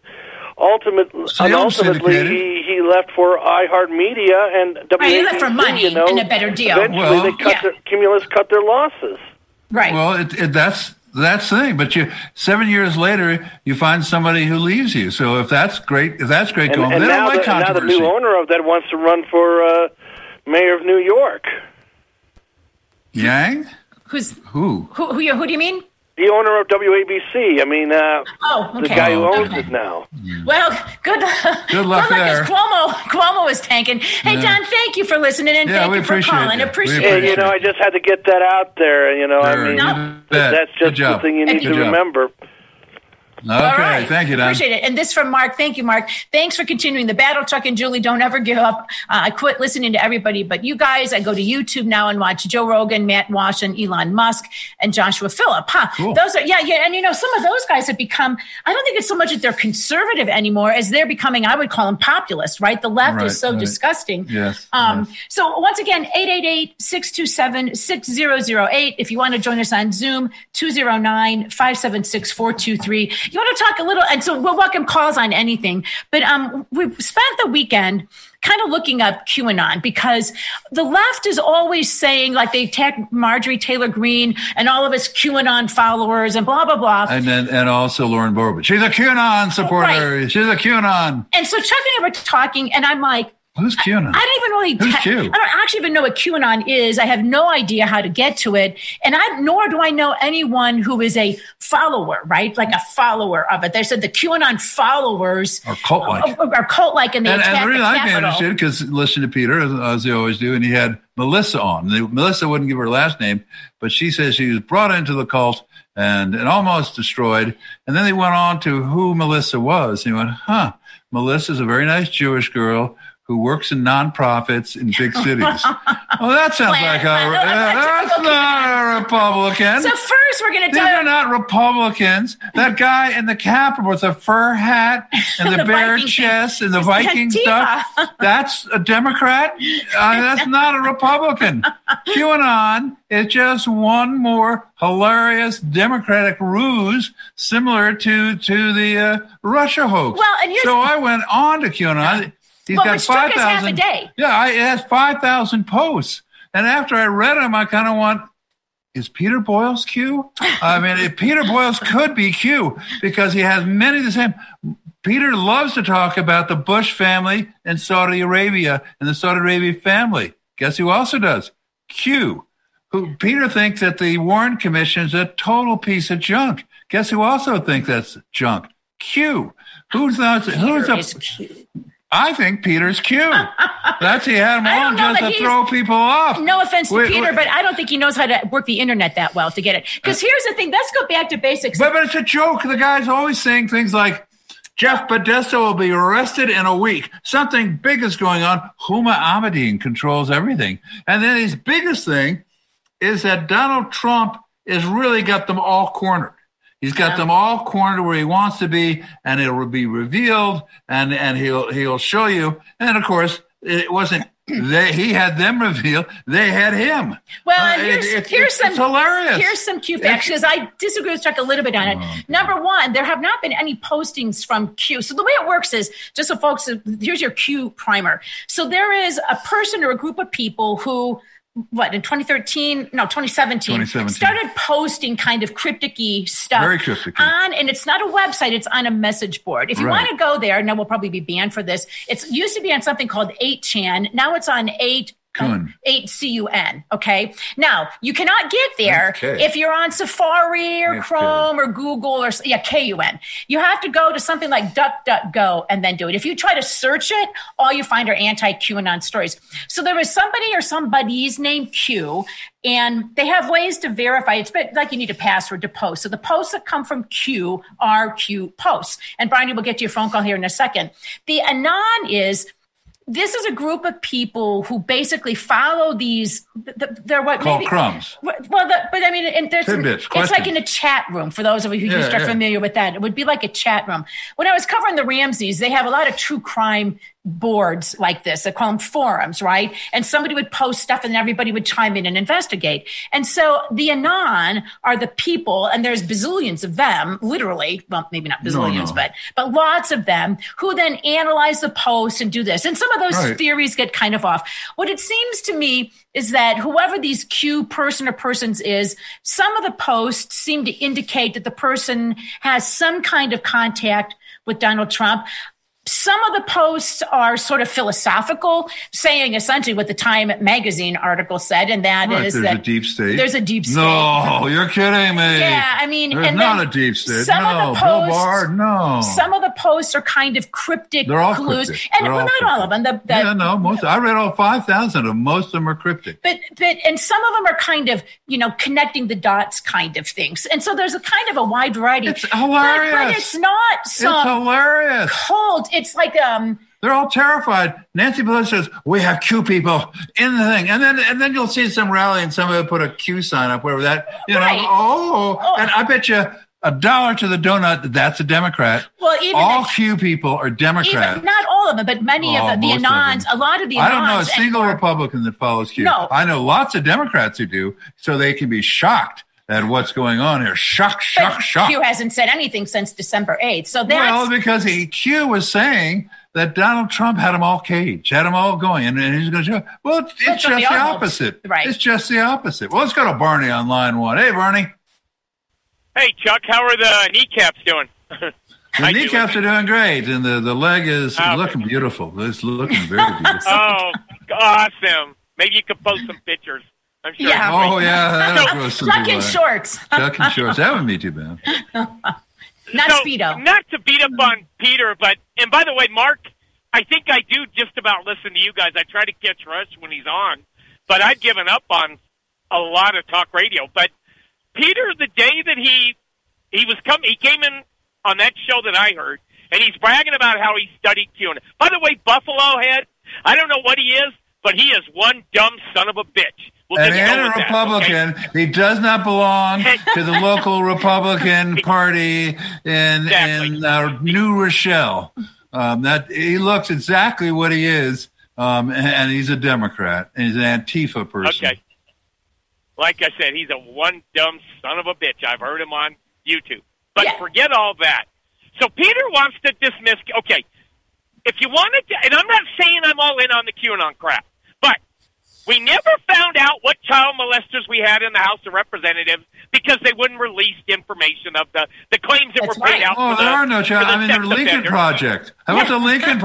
ultimately he left for iHeartMedia and WABC. He left for money and a better deal. Eventually, Cumulus cut their losses. Right. Well, that's the thing. But 7 years later, you find somebody who leaves you. So if that's great, going. And they don't like controversy. Now the new owner of that wants to run for mayor of New York. Yang? Who do you mean? The owner of WABC. I mean, the guy who owns it now. Well, good luck there. Cuomo is tanking. Hey, Don, thank you for listening, and thank you for calling. Appreciate it. I just had to get that out there. That's just the thing you need to remember. Okay, right. Thank you, Don. Appreciate it. And this from Mark. Thank you, Mark. Thanks for continuing the battle. Chuck and Julie, don't ever give up. I quit listening to everybody but you guys. I go to YouTube now and watch Joe Rogan, Matt Walsh, and Elon Musk, and Joshua Phillip. Cool. Those are, and some of those guys have become, I don't think it's so much that they're conservative anymore as they're becoming, I would call them populist, right? The left is so disgusting. Yes. So once again, 888-627-6008. If you want to join us on Zoom, 209-576-423. You want to talk a little, and so we'll welcome calls on anything, but we've spent the weekend kind of looking up QAnon because the left is always saying, like, they attack Marjorie Taylor Greene and all of us QAnon followers and blah, blah, blah. And also Lauren Boebert. She's a QAnon supporter. Right. She's a QAnon. And so Chuck and I were talking, and I'm like, who's QAnon? I don't even really. I don't actually even know what QAnon is. I have no idea how to get to it, and nor do I know anyone who is a follower, right? Like a follower of it. They said the QAnon followers are cult-like, and they attack the reason Capitol. I'm interested because listen to Peter as they always do, and he had Melissa on. Melissa wouldn't give her last name, but she says she was brought into the cult and almost destroyed. And then they went on to who Melissa was. And he went, Melissa's a very nice Jewish girl who works in nonprofits in big cities. Well, that sounds like that's not a Republican. So first we're going to These are not Republicans. That guy in the Capitol with the fur hat and the bare chest and the Viking stuff, that's a Democrat? That's not a Republican. QAnon is just one more hilarious Democratic ruse similar to the Russia hoax. Well, and so I went on to QAnon. He's got 5,000. Half a day. Yeah, it has 5,000 posts. And after I read them, I kind of went, is Peter Boyles Q? I mean, if Peter Boyles could be Q because he has many of the same. Peter loves to talk about the Bush family in Saudi Arabia and the Saudi Arabia family. Guess who also does? Q. Peter thinks that the Warren Commission is a total piece of junk. Guess who also thinks that's junk? Q. I think Peter's Q. He had him on just to throw people off. No offense to Peter, but I don't think he knows how to work the internet that well to get it. Because here's the thing. Let's go back to basics. But it's a joke. The guy's always saying things like, Jeff Podesta will be arrested in a week. Something big is going on. Huma Abedin controls everything. And then his biggest thing is that Donald Trump has really got them all cornered. He's got them all cornered where he wants to be, and it will be revealed, and he'll show you. And of course, it wasn't. He had them revealed. They had him. Well, here's some hilarious. Here's some Q facts, because I disagree with Chuck a little bit on it. Number one, there have not been any postings from Q. So the way it works is, just so folks, here's your Q primer. So there is a person or a group of people who, in 2017, started posting kind of cryptic-y stuff. Very cryptic. And it's not a website, it's on a message board. If you want to go there, now we'll probably be banned for this. It used to be on something called 8chan. Now it's on 8CUN. Okay. Now you cannot get there if you're on Safari or Chrome or Google or KUN. You have to go to something like DuckDuckGo and then do it. If you try to search it, all you find are anti-QAnon stories. So there was somebody or somebody's named Q, and they have ways to verify. It's like you need a password to post. So the posts that come from Q are Q posts. And Barney, we'll get to your phone call here in a second. The Anon this is a group of people who basically follow these. They're what called crumbs. Well, but I mean, and there's it's like in a chat room for those of you who are familiar with that. It would be like a chat room. When I was covering the Ramseys, they have a lot of true crime boards like this. They call them forums, right? And somebody would post stuff and everybody would chime in and investigate. And so the Anon are the people, and there's bazillions of them, literally, well, maybe not bazillions, but lots of them, who then analyze the posts and do this. And some of those theories get kind of off. What it seems to me is that whoever these Q person or persons is, some of the posts seem to indicate that the person has some kind of contact with Donald Trump. Some of the posts are sort of philosophical, saying essentially what the Time magazine article said, and that is that there's a deep state. There's a deep state. No, you're kidding me. Yeah, I mean, there's not a deep state. Some of the posts, Bill Barr, no. Some of the posts are kind of cryptic They're all clues, cryptic. and well, not all of them. Most. I read all 5,000 of them. Most of them are cryptic. But and some of them are kind of connecting the dots kind of things, and so there's a kind of a wide variety. It's hilarious. But it's not some it's hilarious. Cult. It's like they're all terrified. Nancy Pelosi says, we have Q people in the thing. And then you'll see some rally and somebody will put a Q sign up, whatever that, and I bet you $1 to the donut, that's a Democrat. Well, all Q people are Democrats. Not all of them, but many of the Anons, a lot of the Anons. I don't know a single Republican that follows Q. No. I know lots of Democrats who do, so they can be shocked at what's going on here. Shock. Q hasn't said anything since December 8th. So that's because Q was saying that Donald Trump had them all caged, had them all going, and he's going to show. Well, it's just the opposite. Right. It's just the opposite. Well, let's go to Barney on line one. Hey, Barney. Hey, Chuck. How are the kneecaps doing? The kneecaps are doing great, and the leg is looking beautiful. It's looking very beautiful. Oh, awesome. Maybe you could post some pictures. I'm sure. Yeah. Oh, yeah. Chuck in shorts. Chuck in shorts. That wouldn't be too bad. Not Speedo. Not to beat up on Peter, and by the way, Mark, I think I do just about listen to you guys. I try to catch Rush when he's on, but I've given up on a lot of talk radio. But Peter, the day that he came in on that show that I heard, and he's bragging about how he studied QAnon. By the way, Buffalo Head, I don't know what he is, but he is one dumb son of a bitch. And a Republican. Okay? He does not belong to the local Republican Party in New Rochelle. That he looks exactly what he is, and he's a Democrat. And he's an Antifa person. Okay. Like I said, he's a one dumb son of a bitch. I've heard him on YouTube. But forget all that. So Peter wants to dismiss. Okay, if you wanted to, and I'm not saying I'm all in on the QAnon crap, but we never found out what child molesters we had in the House of Representatives because they wouldn't release the information of the claims that were paid out. Oh, there are no child. I mean, the Lincoln Project. How about the Lincoln?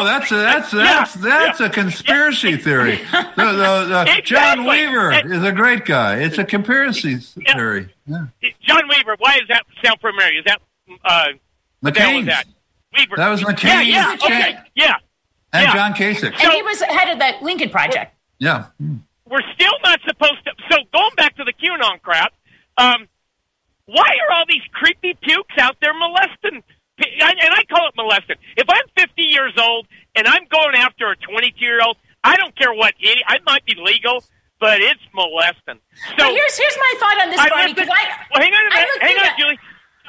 That's a conspiracy theory. John Weaver is a great guy. It's a conspiracy theory. Yeah. John Weaver. Why does that sound familiar? Is that McCain? That was McCain. Yeah. Okay. Yeah. And John Kasich. And he was head of that Lincoln Project. Yeah. We're still not supposed to. So going back to the QAnon crap, why are all these creepy pukes out there molesting? And I call it molesting. If I'm 50 years old and I'm going after a 22-year-old, I don't care what idiot. I might be legal, but it's molesting. So here's my thought on this, Barney. Hang on a minute. Hang on, Julie.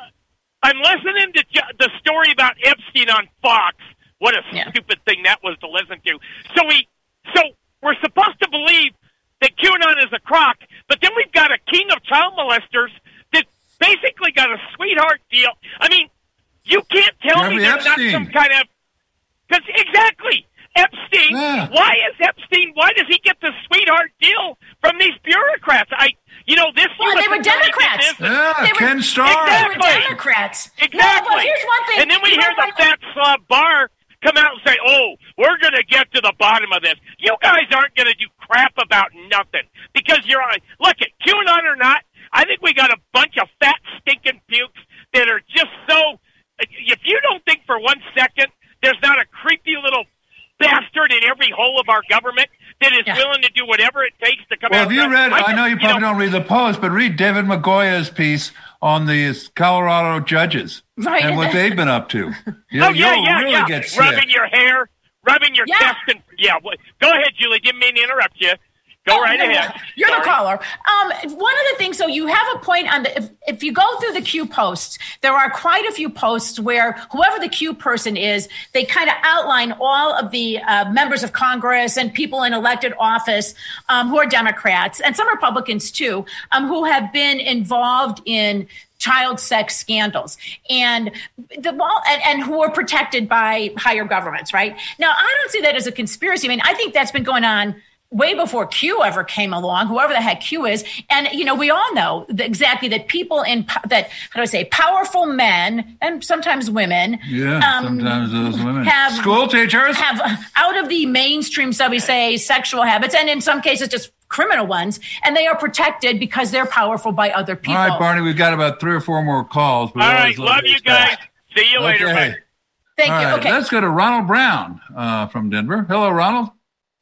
You can't tell me Jeffrey there's not some kind of... Because exactly, Epstein, why does he get the sweetheart deal from these bureaucrats? They were Democrats. Ken Starr. They were Democrats. Exactly. No, well, here's one thing. And then we hear the fat slob Barr come out and say, we're going to get to the bottom of this. You guys aren't going to do crap about nothing because you're on. Look, at QAnon or not, I think we got a bunch of fat, stinking pukes that are just so. If you don't think for 1 second there's not a creepy little bastard in every hole of our government that is willing to do whatever it takes to come out. Well, have you read, I know you probably don't read the Post, but read David Magoya's piece on the Colorado judges and what they've been up to. You'll really get sick. Rubbing your hair, rubbing your chest. And, go ahead, Julie. Didn't mean to interrupt you. Go right ahead. You're the caller. One of the things, so you have a point on if you go through the Q posts, there are quite a few posts where whoever the Q person is, they kind of outline all of the members of Congress and people in elected office who are Democrats and some Republicans too, who have been involved in child sex scandals and who are protected by higher governments, right? Now, I don't see that as a conspiracy. I mean, I think that's been going on way before Q ever came along, whoever the heck Q is. And, we all know exactly that people powerful men and sometimes women. Sometimes those women. Have school teachers. Have out of the mainstream, so we say, sexual habits, and in some cases just criminal ones, and they are protected because they're powerful by other people. All right, Barney, we've got about 3 or 4 more calls. All right, love you guys. See you later, man. Thank you. Okay, let's go to Ronald Brown from Denver. Hello, Ronald.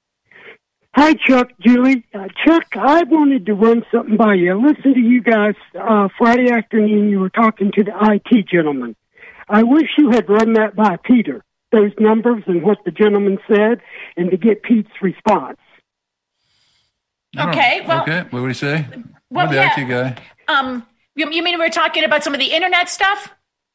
Hi, Chuck, Julie. Chuck, I wanted to run something by you. I listened to you guys Friday afternoon. You were talking to the IT gentleman. I wish you had run that by Peter, those numbers and what the gentleman said, and to get Pete's response. Okay. Well, what did he say? Well, the IT guy. You mean we were talking about some of the internet stuff?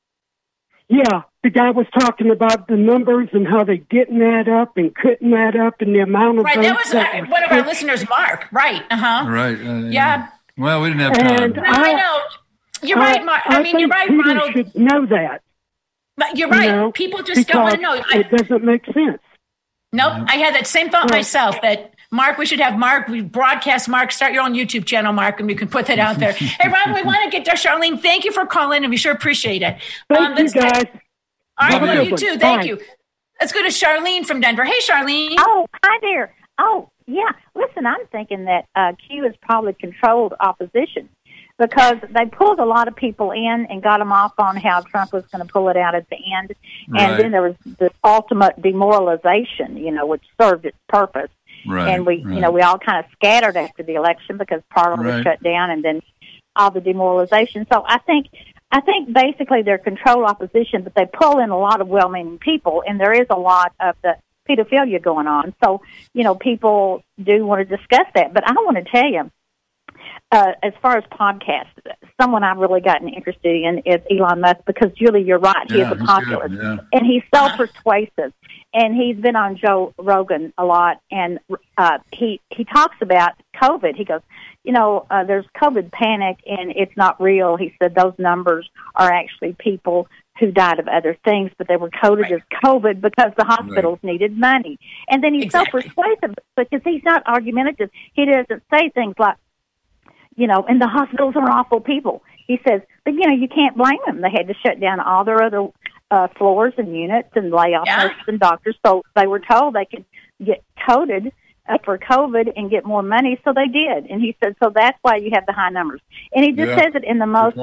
Yeah, the guy was talking about the numbers and how they didn't add up and couldn't add up and the amount of right. That was one of our listeners, Mark. Right. Right. Yeah. Well, we didn't have time. And I know. You're right, Mark. I mean, you're right, Peter Ronald. Should know that. But you're right. People just don't want to know. It doesn't make sense. Nope. I had that same thought myself. That Mark, we should have Mark. We broadcast Mark. Start your own YouTube channel, Mark, and we can put that out there. Hey, Ron, we want to get to Charlene. Thank you for calling, and we sure appreciate it. Thank you, guys. All right, love you too. Thank you. Let's go to Charlene from Denver. Hey, Charlene. Oh, hi there. Oh, yeah. Listen, I'm thinking that Q is probably controlled opposition because they pulled a lot of people in and got them off on how Trump was going to pull it out at the end. Right. And then there was this ultimate demoralization, which served its purpose. Right. And we all kind of scattered after the election because Parliament was shut down and then all the demoralization. So I think basically they're controlled opposition, but they pull in a lot of well-meaning people, and there is a lot of the pedophilia going on. So, people do want to discuss that. But I want to tell you, as far as podcasts, someone I've really gotten interested in is Elon Musk because, Julie, you're right. He is a populist, and he's so persuasive. And he's been on Joe Rogan a lot, and he talks about COVID. He goes, there's COVID panic, and it's not real. He said those numbers are actually people who died of other things, but they were coded as COVID because the hospitals needed money. And then he's so persuasive because he's not argumentative. He doesn't say things like, and the hospitals are awful people. He says, but, you can't blame them. They had to shut down all their other floors and units and lay off nurses and doctors. So they were told they could get coded for COVID and get more money. So they did. And he said, so that's why you have the high numbers. And he just says it in the most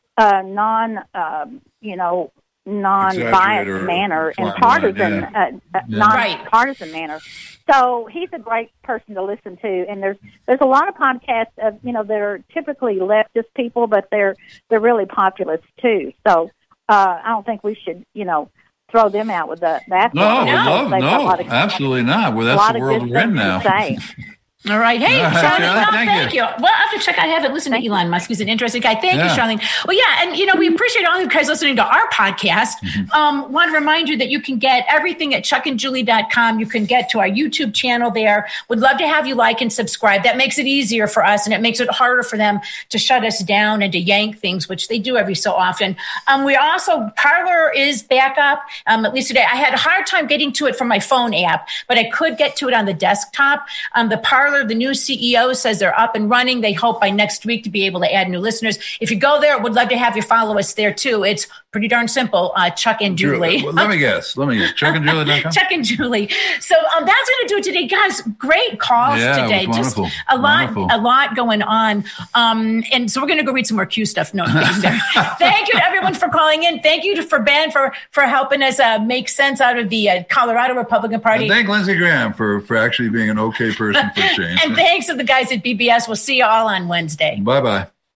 non-biased manner and partisan, non-partisan manner. So he's a great person to listen to. And there's a lot of podcasts of, they're typically leftist people, but they're really populist too. So I don't think we should, throw them out with that. No, absolutely not. Well, that's the world we're in now. All right. Hey, Charlene, thank you. you. Well, I have to check. I haven't listened to Elon Musk. He's an interesting guy. Thank you, Charlene. Well, yeah, and, we appreciate all you guys listening to our podcast. Want to remind you that you can get everything at chuckandjulie.com. You can get to our YouTube channel there. Would love to have you like and subscribe. That makes it easier for us, and it makes it harder for them to shut us down and to yank things, which they do every so often. We also, Parler is back up, at least today. I had a hard time getting to it from my phone app, but I could get to it on the desktop. The Parler, the new CEO, says they're up and running. They hope by next week to be able to add new listeners. If you go there, would love to have you follow us there too. It's pretty darn simple. Chuck and Julie. Well, let me guess. ChuckandJulie.com. Chuck and Julie. So that's going to do it today, guys. Great calls today. It was just wonderful. a lot going on. And so we're going to go read some more Q stuff. No, thank you to everyone for calling in. Thank you for Ben for helping us make sense out of the Colorado Republican Party. And thank Lindsey Graham for actually being an okay person for change. And thanks to the guys at BBS. We'll see you all on Wednesday. Bye-bye.